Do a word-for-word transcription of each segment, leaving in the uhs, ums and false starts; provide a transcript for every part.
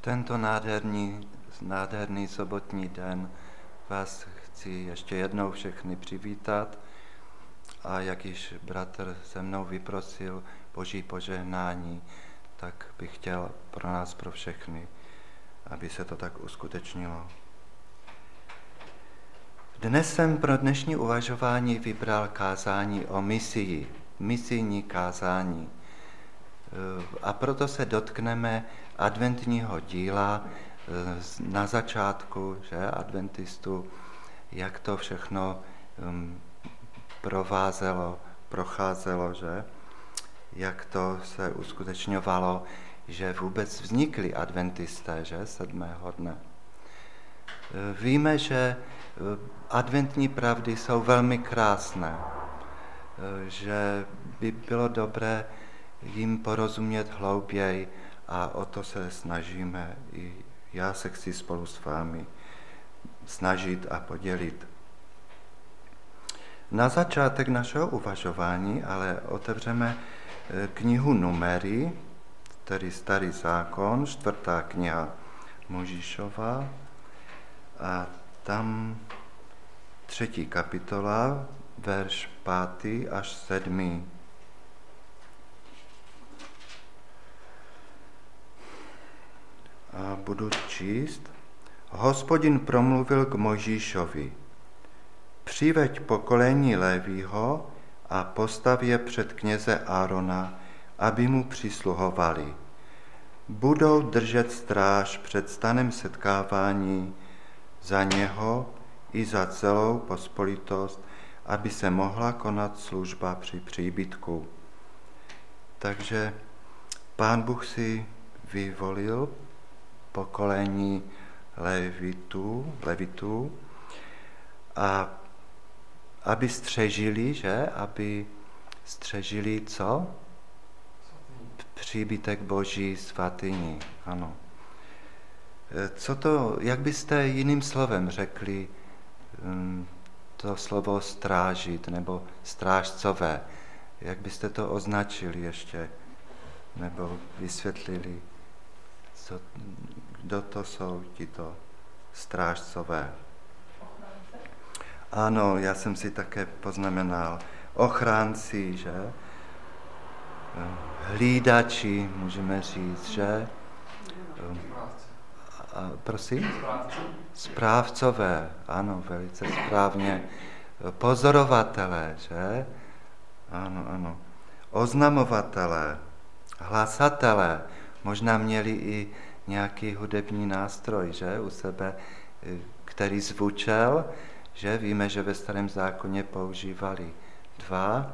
tento nádherný, nádherný sobotní den vás chci ještě jednou všechny přivítat a jak již bratr se mnou vyprosil Boží požehnání, tak bych chtěl pro nás, pro všechny, aby se to tak uskutečnilo. Dnes jsem pro dnešní uvažování vybral kázání o misii, misijní kázání. A proto se dotkneme adventního díla na začátku, že, adventistů, jak to všechno um, provázelo, procházelo, že, jak to se uskutečňovalo, že vůbec vznikli adventisté, že, sedmého dne. Víme, že adventní pravdy jsou velmi krásné, že by bylo dobré jim porozumět hlouběji a o to se snažíme. I já se chci spolu s vámi snažit a podělit. Na začátek našeho uvažování ale otevřeme knihu Numery, tedy Starý zákon, čtvrtá kniha Mojžíšova, a tam třetí kapitola, verš pátý až sedmý. A budu číst. Hospodin promluvil k Mojžíšovi. Přiveď pokolení Lévího a postav je před kněze Árona, aby mu přisluhovali. Budou držet stráž před stanem setkávání za něho i za celou pospolitost, aby se mohla konat služba při příbytku. Takže Pán Bůh si vyvolil pokolení Levitů, Levitů a aby střežili, že? Aby střežili co? Příbytek Boží svatyni, ano. Co to, jak byste jiným slovem řekli to slovo strážit nebo strážcové? Jak byste to označili ještě nebo vysvětlili? Co, kdo to jsou tito strážcové? Ano, já jsem si také poznamenal. Ochránci, že? Hlídači, můžeme říct, že? A, prosím? Správcové, ano, velice správně. Pozorovatelé, že? Ano, ano. Oznamovatelé, hlasatelé, možná měli i nějaký hudební nástroj, že? U sebe, který zvučel, že? Víme, že ve Starém zákoně používali dva,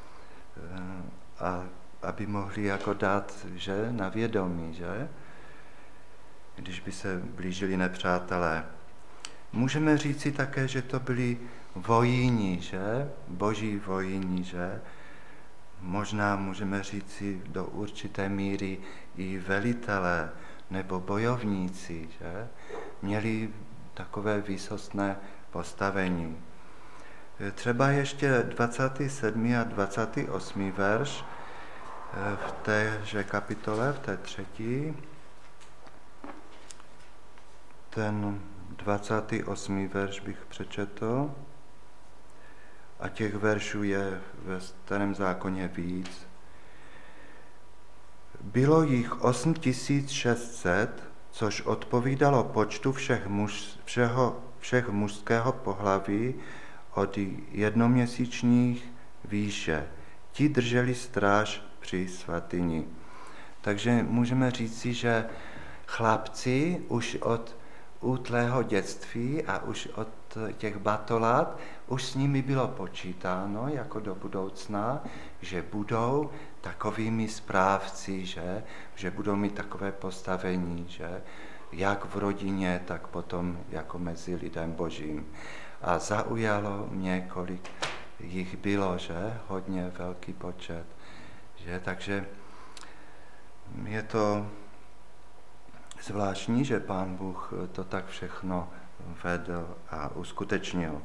a aby mohli jako dát, že? Na vědomí, že? Když by se blížili nepřátelé. Můžeme říci také, že to byli vojíni, že? Boží vojíni, že? Možná můžeme říci do určité míry i velitelé nebo bojovníci, že? Měli takové výsostné postavení. Třeba ještě dvacátý sedmý a dvacátý osmý verš v téže kapitole, v té třetí. Ten dvacátý osmý verš bych přečetl a těch veršů je ve Starém zákoně víc. Bylo jich osm tisíc šest set, což odpovídalo počtu všech, muž, všeho, všech mužského pohlaví od jednoměsíčních výše. Ti drželi stráž při svatyni. Takže můžeme říci, že chlapci už od útlého dětství a už od těch batolat už s nimi bylo počítáno jako do budoucna, že budou takovými správci, že, že budou mít takové postavení, že jak v rodině, tak potom jako mezi lidem Božím. A zaujalo mě, kolik jich bylo, že hodně velký počet. Že? Takže je to zvláštní, že Pán Bůh to tak všechno vedl a uskutečnil.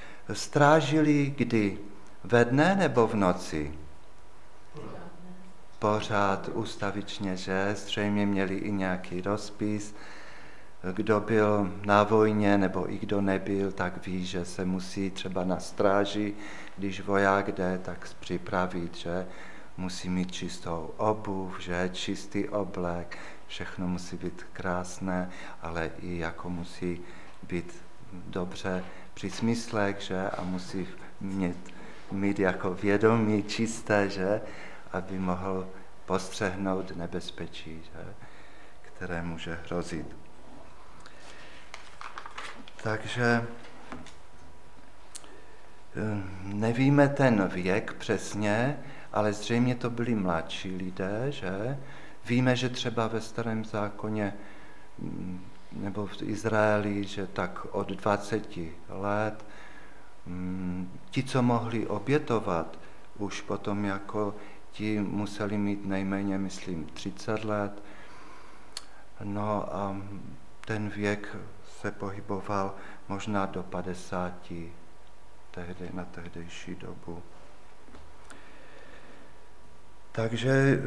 Strážili kdy? Ve dne nebo v noci? pořád ustavičně, že zřejmě měli i nějaký rozpis. Kdo byl na vojně nebo i kdo nebyl, tak ví, že se musí třeba na stráži, když voják jde, tak připravit, že musí mít čistou obuv, že čistý oblek, všechno musí být krásné, ale i jako musí být dobře při smyslech, že a musí mít, mít jako vědomí čisté, že aby mohl postřehnout nebezpečí, že, které může hrozit. Takže nevíme ten věk přesně, ale zřejmě to byli mladší lidé, že? Víme, že třeba ve Starém zákoně nebo v Izraeli, že tak od dvaceti let ti, co mohli obětovat, už potom jako ti museli mít nejméně, myslím, třicet let. No a ten věk se pohyboval možná do padesáti tehdy, na tehdejší dobu. Takže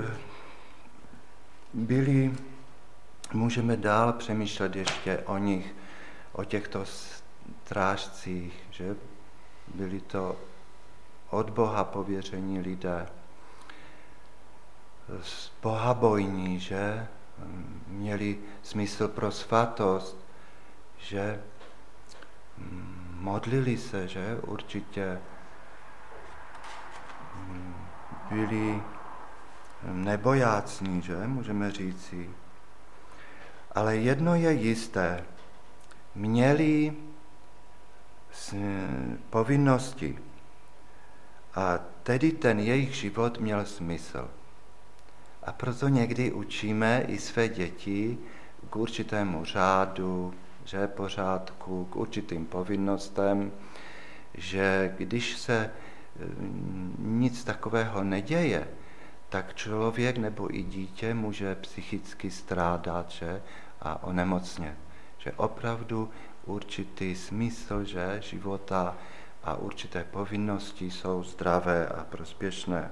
byli, můžeme dál přemýšlet ještě o nich, o těchto strážcích, že byli to od Boha pověření lidé, bohabojní, že měli smysl pro svatost, že modlili se, že určitě byli nebojácní, že můžeme říci. Ale jedno je jisté, měli povinnosti a tedy ten jejich život měl smysl. A proto někdy učíme i své děti k určitému řádu, že pořádku, k určitým povinnostem, že když se nic takového neděje, tak člověk nebo i dítě může psychicky strádat, že, a onemocnět. Že opravdu určitý smysl, že, života a určité povinnosti jsou zdravé a prospěšné.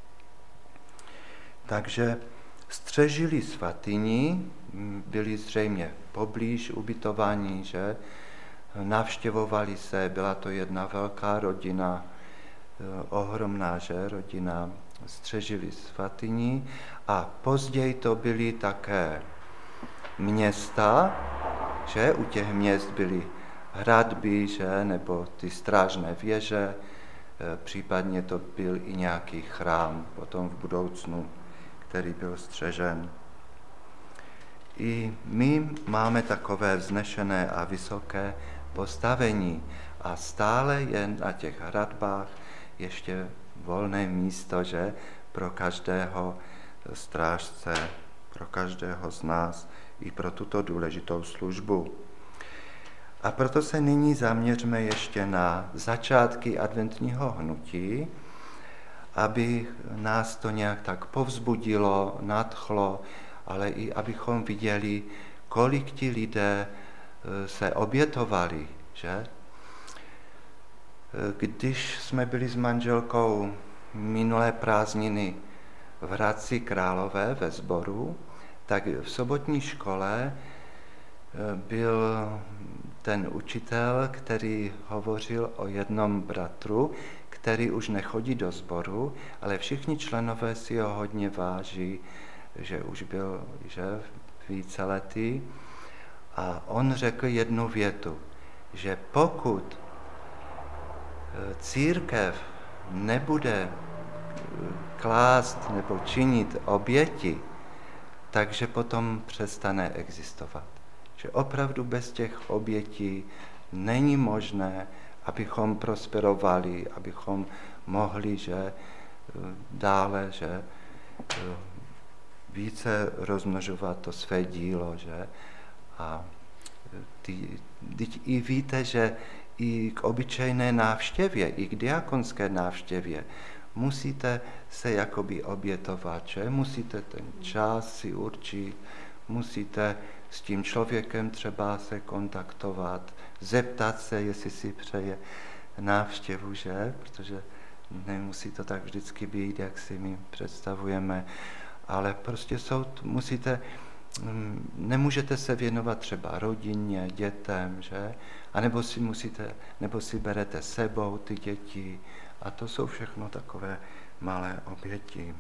Takže střežili svatyni, byli zřejmě poblíž ubytování, že navštěvovali se, byla to jedna velká rodina, ohromná, že, rodina, střežili svatyni a později to byly také města, že u těch měst byly hradby, že, nebo ty strážné věže, případně to byl i nějaký chrám potom v budoucnu, který byl střežen. I my máme takové vznešené a vysoké postavení a stále je na těch hradbách ještě volné místo, že pro každého strážce, pro každého z nás i pro tuto důležitou službu. A proto se nyní zaměřme ještě na začátky adventního hnutí, aby nás to nějak tak povzbudilo, nadchlo, ale i abychom viděli, kolik ti lidé se obětovali, že? Když jsme byli s manželkou minulé prázdniny v Hradci Králové ve sboru, tak v sobotní škole byl ten učitel, který hovořil o jednom bratru, který už nechodí do sboru, ale všichni členové si ho hodně váží, že už byl že víceletý. A on řekl jednu větu, že pokud církev nebude klást nebo činit oběti, takže potom přestane existovat. Že opravdu bez těch obětí není možné, abychom prosperovali, abychom mohli, že dále, že více rozmnožovat to své dílo, že a ty, teď i víte, že i k obyčejné návštěvě, i k diakonské návštěvě musíte se jakoby obětovat, že? Musíte ten čas si určit, musíte s tím člověkem třeba se kontaktovat, zeptat se, jestli si přeje návštěvu, že? Protože nemusí to tak vždycky být, jak si my představujeme, ale prostě jsou, musíte, nemůžete se věnovat třeba rodině, dětem, že? A nebo si musíte, nebo si berete sebou ty děti a to jsou všechno takové malé oběti.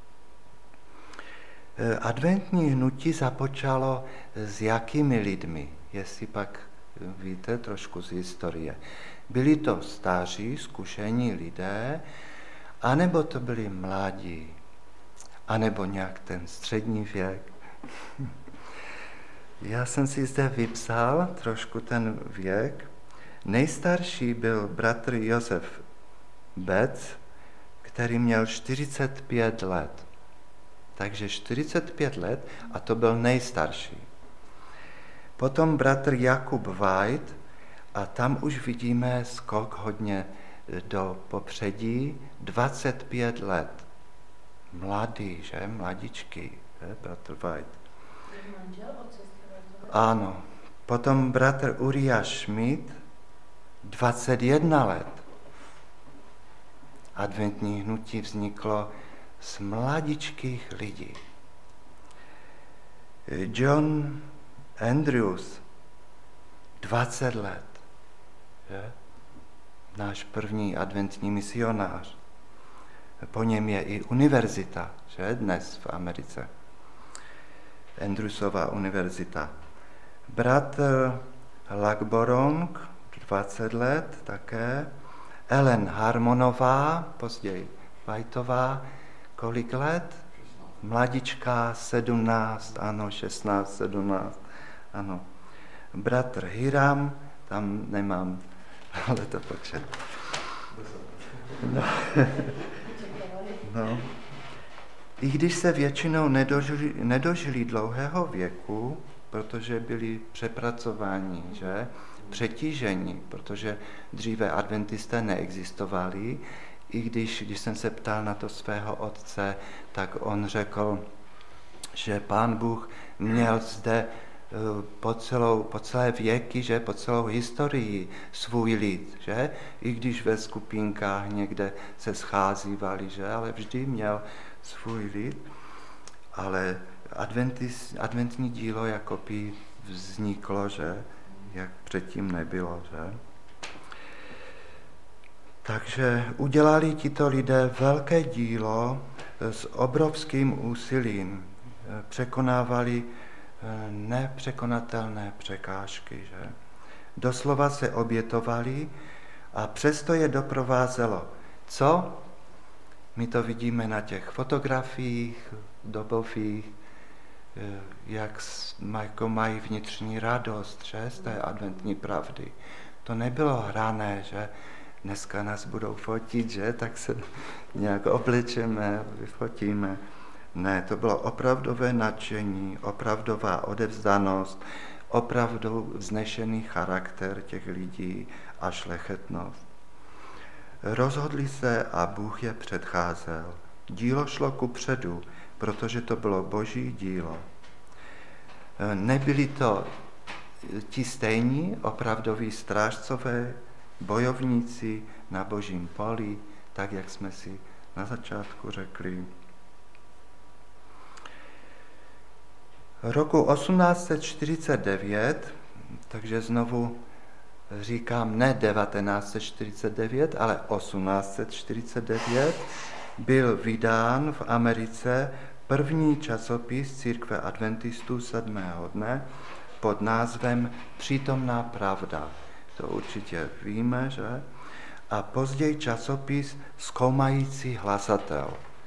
Adventní hnutí započalo s jakými lidmi, jestli pak víte trošku z historie. Byli to staří, zkušení lidé, anebo to byli mladí, anebo nějak ten střední věk. Já jsem si zde vypsal trošku ten věk. Nejstarší byl bratr Josef Bec, který měl čtyřicet pět let. Takže čtyřicet pět let a to byl nejstarší. Potom bratr Jakub White a tam už vidíme skok hodně do popředí, dvacet pět let. Mladý, že? Mladičky, že? Bratr White. Ano. Potom bratr Uriah Schmidt, dvacet jedna let. Adventní hnutí vzniklo z mladičkých lidí. John Andrews, dvacet let. Že? Náš první adventní misionář. Po něm je i univerzita, že? Dnes v Americe. Andrewsova univerzita. Bratr Lagborong, dvacet let také. Ellen Harmonová, později Whiteová, kolik let? Mladička, sedmnáct, ano, šestnáct, sedmnáct, ano. Bratr Hiram, tam nemám, ale to počet. No. No. I když se většinou nedožili, nedožili dlouhého věku, protože byli přepracováni, že? Přetížení, protože dříve adventisté neexistovali, i když, když jsem se ptal na to svého otce, tak on řekl, že Pán Bůh měl zde po, celou, po celé věky, že po celou historii svůj lid, že? I když ve skupinkách někde se scházívali, že? Ale vždy měl svůj lid, ale adventis, adventní dílo jakoby vzniklo, že? Jak předtím nebylo, že? Takže udělali tito lidé velké dílo s obrovským úsilím. Překonávali nepřekonatelné překážky, že? Doslova se obětovali a přesto je doprovázelo. Co? My to vidíme na těch fotografiích dobových, jak jako mají vnitřní radost, že? Z té adventní pravdy. To nebylo hrané, že dneska nás budou fotit, že? Tak se nějak oblečeme, vyfotíme. Ne, to bylo opravdové nadšení, opravdová odevzdanost, opravdu vznešený charakter těch lidí a šlechetnost. Rozhodli se a Bůh je předcházel. Dílo šlo kupředu, protože to bylo Boží dílo. Nebyli to ti stejní opravdoví strážcové, bojovníci na Božím poli, tak jak jsme si na začátku řekli. Roku osmnáct set čtyřicet devět, takže znovu říkám ne devatenáct set čtyřicet devět, ale osmnáct set čtyřicet devět, byl vydán v Americe první časopis Církve adventistů sedmého dne pod názvem Přítomná pravda. To určitě víme, že? A později časopis Zkoumající hlasatel.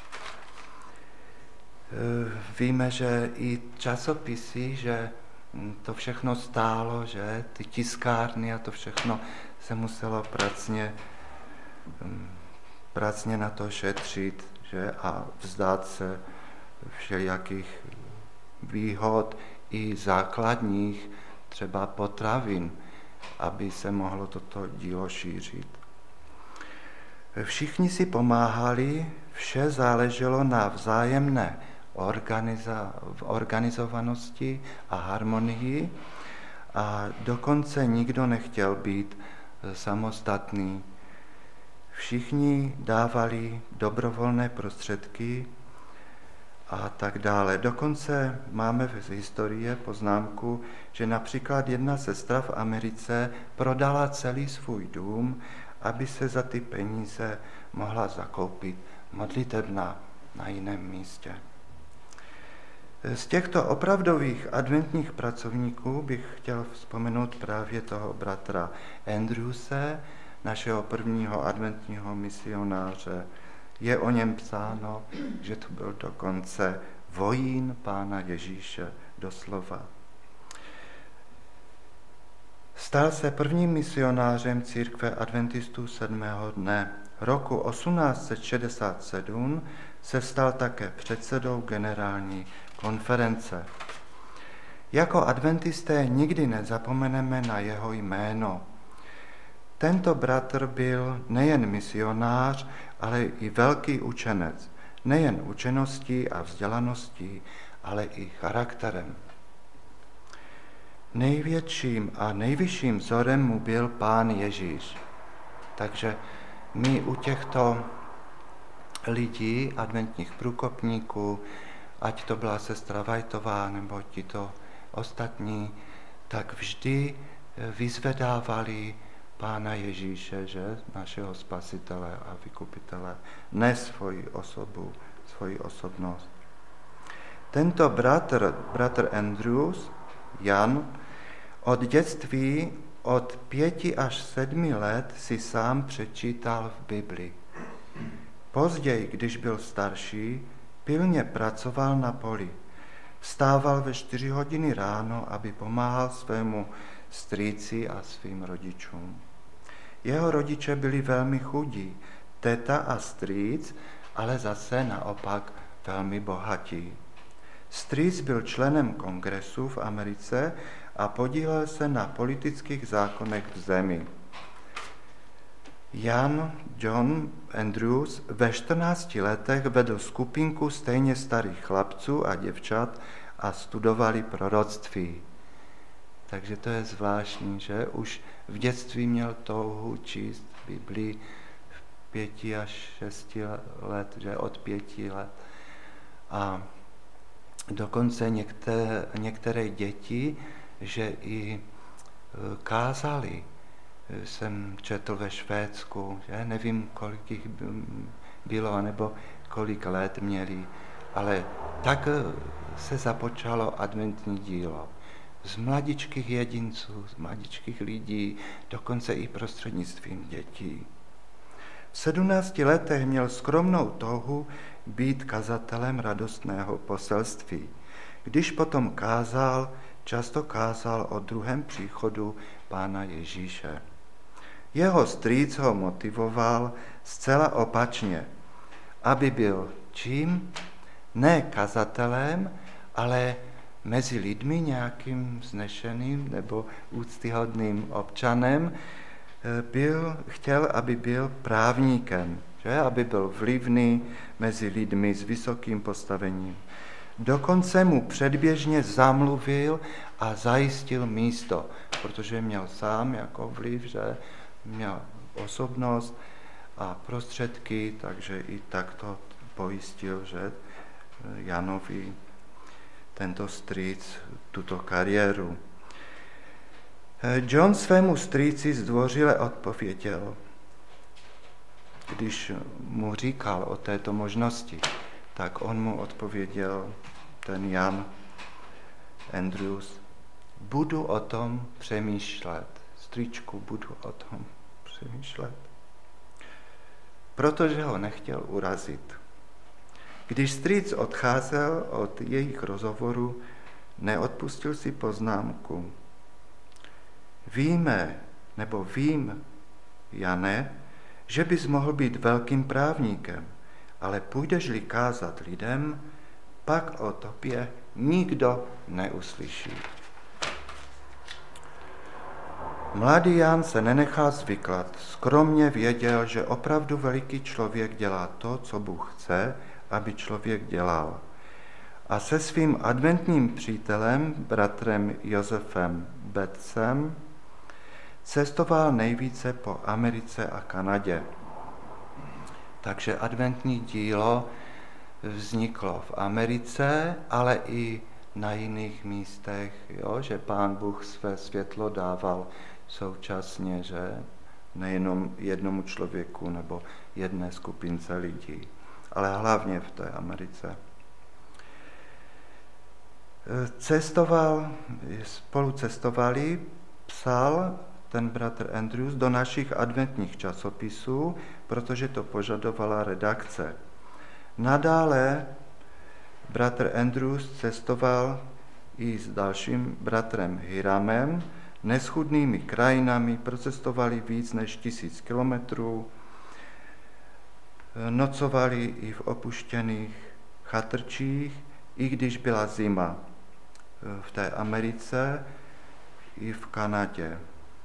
Víme, že i časopisy, že to všechno stálo, že ty tiskárny a to všechno se muselo pracně, pracně na to šetřit, že? A vzdát se všelijakých výhod i základních třeba potravin, aby se mohlo toto dílo šířit. Všichni si pomáhali, vše záleželo na vzájemné organiza- organizovanosti a harmonii a dokonce nikdo nechtěl být samostatný. Všichni dávali dobrovolné prostředky a tak dále. Dokonce máme z historie poznámku, že například jedna sestra v Americe prodala celý svůj dům, aby se za ty peníze mohla zakoupit modlitebna na jiném místě. Z těchto opravdových adventních pracovníků bych chtěl vzpomenout právě toho bratra Andrewse, našeho prvního adventního misionáře. Je o něm psáno, že to byl dokonce vojín Pána Ježíše, doslova. Stal se prvním misionářem církve adventistů sedmého dne. Roku osmnáct set šedesát sedm se stal také předsedou generální konference. Jako adventisté nikdy nezapomeneme na jeho jméno. Tento bratr byl nejen misionář, ale i velký učenec. Nejen učeností a vzdělaností, ale i charakterem. Největším a nejvyšším vzorem mu byl Pán Ježíš. Takže my u těchto lidí, adventních průkopníků, ať to byla sestra Vajtová nebo tito ostatní, tak vždy vyzvedávali Pána Ježíše, že? Našeho spasitele a vykupitele, ne svoji osobu, svoji osobnost. Tento bratr, bratr Andrews, Jan, od dětství, od pěti až sedmi let si sám přečítal v Bibli. Později, když byl starší, pilně pracoval na poli. Vstával ve čtyři hodiny ráno, aby pomáhal svému strýci a svým rodičům. Jeho rodiče byli velmi chudí, teta a strýc, ale zase naopak velmi bohatí. Strýc byl členem kongresu v Americe a podílel se na politických zákonech v zemi. Jan John Andrews ve čtrnácti letech vedl skupinku stejně starých chlapců a děvčat a studovali proroctví. Takže to je zvláštní, že už v dětství měl touhu číst Biblii v pěti až šesti let, že od pěti let. A dokonce některé, některé děti, že i kázali. Jsem četl ve Švédsku, že nevím, kolik jich bylo, nebo kolik let měli, ale tak se započalo adventní dílo. Z mladičkých jedinců, z mladičkých lidí, dokonce i prostřednictvím dětí. V sedmnácti letech měl skromnou touhu být kazatelem radostného poselství. Když potom kázal, často kázal o druhém příchodu Pána Ježíše. Jeho strýc ho motivoval zcela opačně, aby byl čím? Ne kazatelem, ale mezi lidmi nějakým vznešeným nebo úctyhodným občanem, byl, chtěl, aby byl právníkem, že? Aby byl vlivný mezi lidmi s vysokým postavením. Dokonce mu předběžně zamluvil a zajistil místo, protože měl sám jako vliv, že měl osobnost a prostředky, takže i takto pojistil, že Janovi tento strýc tuto kariéru. John svému strýci zdvořile odpověděl, když mu říkal o této možnosti, tak on mu odpověděl, ten Jan Andrews, budu o tom přemýšlet. Strýčku, budu o tom přemýšlet. Protože ho nechtěl urazit. Když strýc odcházel od jejich rozhovoru, neodpustil si poznámku. Víme, nebo vím, Jane, že bys mohl být velkým právníkem, ale půjdeš-li kázat lidem, pak o tobě nikdo neuslyší. Mladý Jan se nenechal zvyklat, skromně věděl, že opravdu veliký člověk dělá to, co Bůh chce, aby člověk dělal. A se svým adventním přítelem, bratrem Josefem Bettsem, cestoval nejvíce po Americe a Kanadě. Takže adventní dílo vzniklo v Americe, ale i na jiných místech, jo? Že Pán Bůh své světlo dával současně, že nejenom jednomu člověku nebo jedné skupince lidí, ale hlavně v té Americe. Cestoval, spolu cestovali, psal ten bratr Andrews do našich adventních časopisů, protože to požadovala redakce. Nadále bratr Andrews cestoval i s dalším bratrem Hiramem, neschudnými krajinami, procestovali víc než tisíc kilometrů, nocovali i v opuštěných chatrčích, i když byla zima v té Americe i v Kanadě.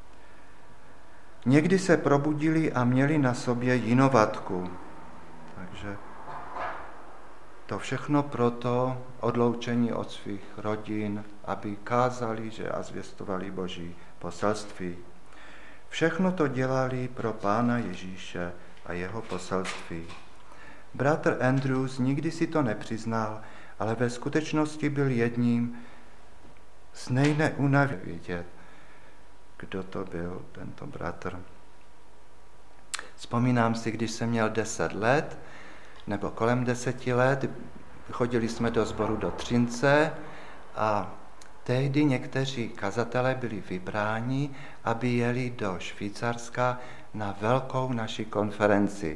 Někdy se probudili a měli na sobě jinovatku. Takže to všechno proto odloučení od svých rodin, aby kázali, že a zvěstovali Boží poselství. Všechno to dělali pro Pána Ježíše a jeho poselství. Bratr Andrews nikdy si to nepřiznal, ale ve skutečnosti byl jedním z nejneunavět vědět, kdo to byl, tento bratr. Vzpomínám si, když jsem měl deset let, nebo kolem deseti let, chodili jsme do sboru do Třince a tehdy někteří kazatelé byli vybráni, aby jeli do Švýcarska na velkou naši konferenci.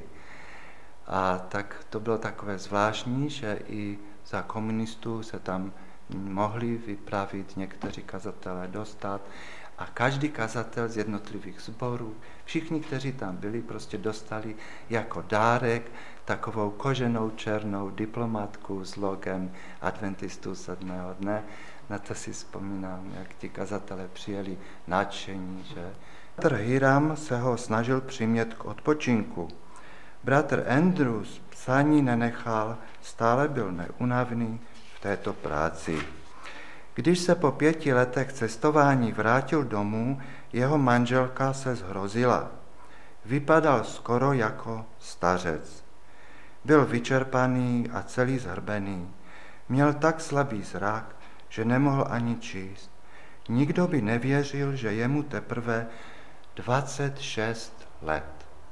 A tak to bylo takové zvláštní, že i za komunistů se tam mohli vypravit někteří kazatelé dostat a každý kazatel z jednotlivých sborů, všichni, kteří tam byli, prostě dostali jako dárek takovou koženou černou diplomatku s logem adventistů sedmého dne. Na to si vzpomínám, jak ti kazatelé přijeli nadšení, že? Bratr Hiram se ho snažil přimět k odpočinku. Bratr Andrews psání nenechal, stále byl neunavný v této práci. Když se po pěti letech cestování vrátil domů, jeho manželka se zhrozila. Vypadal skoro jako stařec. Byl vyčerpaný a celý zhrbený. Měl tak slabý zrak, že nemohl ani číst. Nikdo by nevěřil, že je mu teprve dvacet šest let.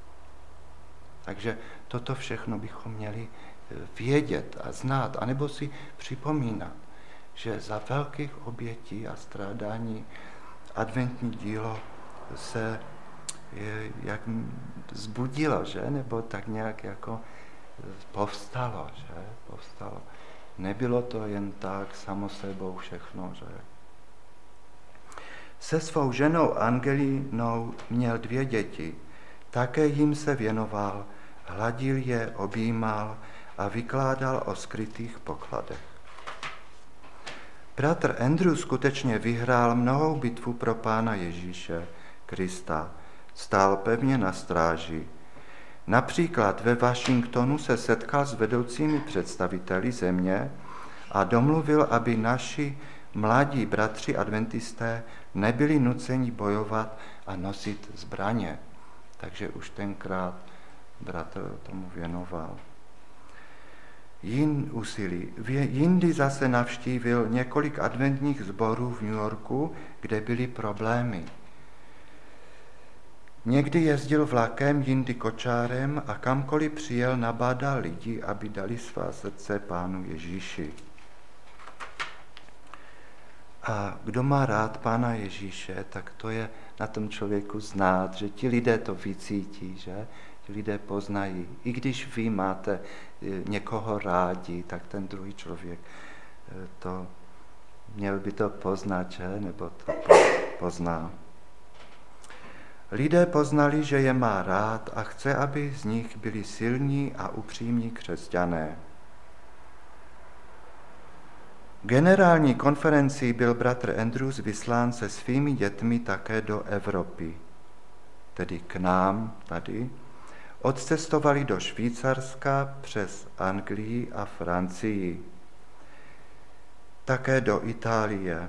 Takže toto všechno bychom měli vědět a znát, anebo si připomínat, že za velkých obětí a strádání adventní dílo se jak zbudilo, že? Nebo tak nějak jako povstalo, že? Povstalo. Nebylo to jen tak samo sebou všechno, že? Se svou ženou Angelinou měl dvě děti. Také jim se věnoval, hladil je, objímal a vykládal o skrytých pokladech. Bratr Andrew skutečně vyhrál mnohou bitvu pro Pána Ježíše Krista. Stál pevně na stráži. Například ve Washingtonu se setkal s vedoucími představiteli země a domluvil, aby naši mladí bratři adventisté nebyli nuceni bojovat a nosit zbraně. Takže už tenkrát bratr tomu věnoval. Jin úsilí. Jindy zase navštívil několik adventních sborů v New Yorku, kde byly problémy. Někdy jezdil vlakem, jindy kočárem a kamkoliv přijel, nabádal lidi, aby dali svá srdce Pánu Ježíši. A kdo má rád Pána Ježíše, tak to je na tom člověku znát, že ti lidé to vycítí, že ti lidé poznají. I když vy máte někoho rádi, tak ten druhý člověk to měl by to poznat, že? Nebo to pozná. Lidé poznali, že je má rád a chce, aby z nich byli silní a upřímní křesťané. Generální konferenci byl bratr Andrews vyslán se svými dětmi také do Evropy, tedy k nám tady. Odcestovali do Švýcarska přes Anglii a Francii, také do Itálie.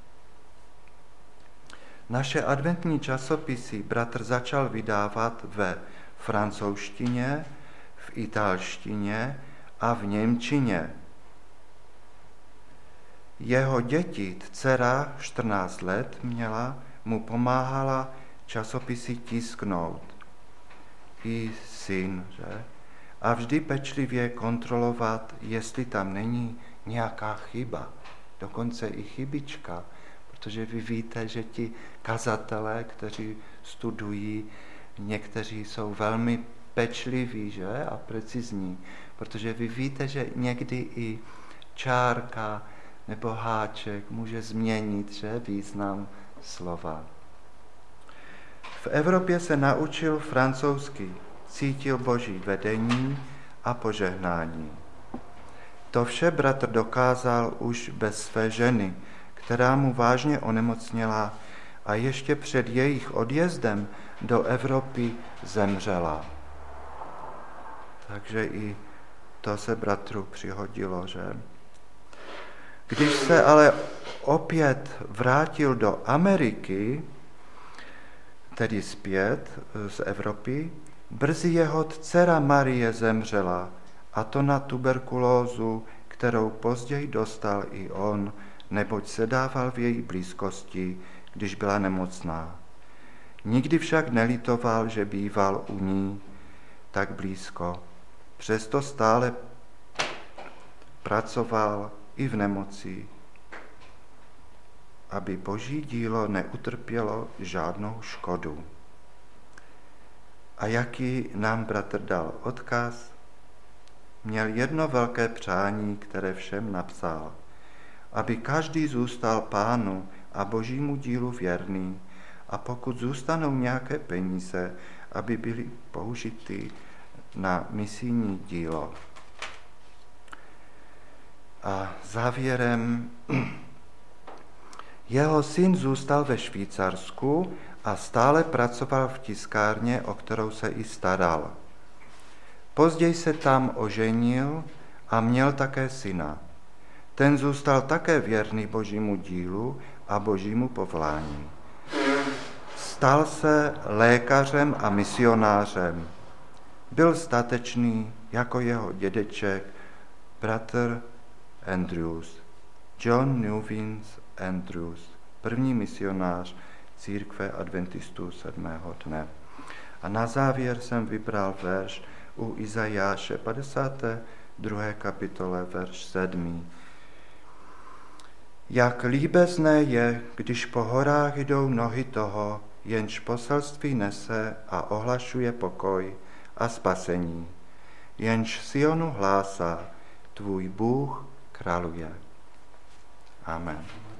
Naše adventní časopisy bratr začal vydávat ve francouzštině, v v italštině a v němčině. Jeho děti, dcera čtrnáct let měla, mu pomáhala časopisy tisknout. I syn, že? A vždy pečlivě kontrolovat, jestli tam není nějaká chyba, dokonce i chybička, protože vy víte, že ti kazatelé, kteří studují, někteří jsou velmi pečliví, že? A precizní, protože vy víte, že někdy i čárka nebo háček může změnit, že? Význam slova. V Evropě se naučil francouzsky, cítil Boží vedení a požehnání. To vše bratr dokázal už bez své ženy, která mu vážně onemocněla a ještě před jejich odjezdem do Evropy zemřela. Takže i to se bratru přihodilo, že? Když se ale opět vrátil do Ameriky, tedy zpět z Evropy, brzy jeho dcera Marie zemřela, a to na tuberkulózu, kterou později dostal i on, neboť sedával v její blízkosti, když byla nemocná. Nikdy však nelitoval, že býval u ní tak blízko. Přesto stále pracoval i v nemoci, aby Boží dílo neutrpělo žádnou škodu. A jaký nám bratr dal odkaz? Měl jedno velké přání, které všem napsal, aby každý zůstal Pánu a Božímu dílu věrný, a pokud zůstanou nějaké peníze, aby byly použity na misijní dílo. A závěrem, jeho syn zůstal ve Švýcarsku a stále pracoval v tiskárně, o kterou se i staral. Později se tam oženil a měl také syna. Ten zůstal také věrný Božímu dílu a Božímu povolání. Stal se lékařem a misionářem. Byl statečný jako jeho dědeček, bratr Andrews, John Newvins Andrews, první misionář církve adventistů sedmého dne. A na závěr jsem vybral verš u Izajáše padesáté druhé kapitole, verš sedmý. Jak líbezné je, když po horách jdou nohy toho, jenž poselství nese a ohlašuje pokoj a spasení, jenž Sionu hlásá, tvůj Bůh králuje. Amen.